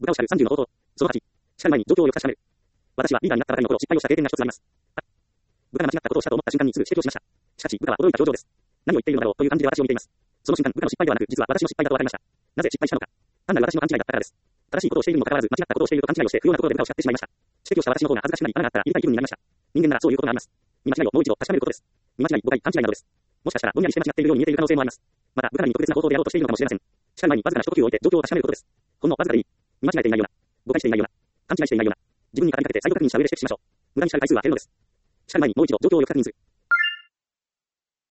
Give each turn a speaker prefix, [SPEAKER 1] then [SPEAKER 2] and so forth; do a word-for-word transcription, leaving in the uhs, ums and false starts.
[SPEAKER 1] 部下を叱るさんじゅうの方法。そのはち。叱る前に状況をよく確かめる。私はリーダーになったばかりの頃、失敗をした経験が一つあります。部下が間違ったことをしたと思った瞬間にすぐ指摘をしました。しかし、部下は驚いた表情です。何を言っているのだろうという感じで私を見ています。その瞬間、部下の失敗ではなく、実は私の失敗だと分かりました。なぜ失敗したのか。単なる私の勘違いだったからです。正しいことをしているにもかかわらず、間違ったことをしていると勘違いをして、不要なところで部下を叱ってしまいました。指摘をした私の方が恥ずかしくなり、穴があったら入れたい気分になりました。人間ならそういうことがあります。見間違いをもう一度確かめることです。見間違い、誤解、勘違いなどです。もしかしたら、ぼんやりして間違っているように見えている可能性もあります。また、部下に特別な方法でやろうとしているのかもしれません。しかる前にわずかな一呼吸を置いて状況を確かめることです。ほんのわずかでいい。見間違えていないような。誤解していないような。勘違いしていないような。自分に語りかけて再度確認した上で指摘しましょう。無駄にしたる回数は減るのです。しかる前にもう一度状況をよく確認する。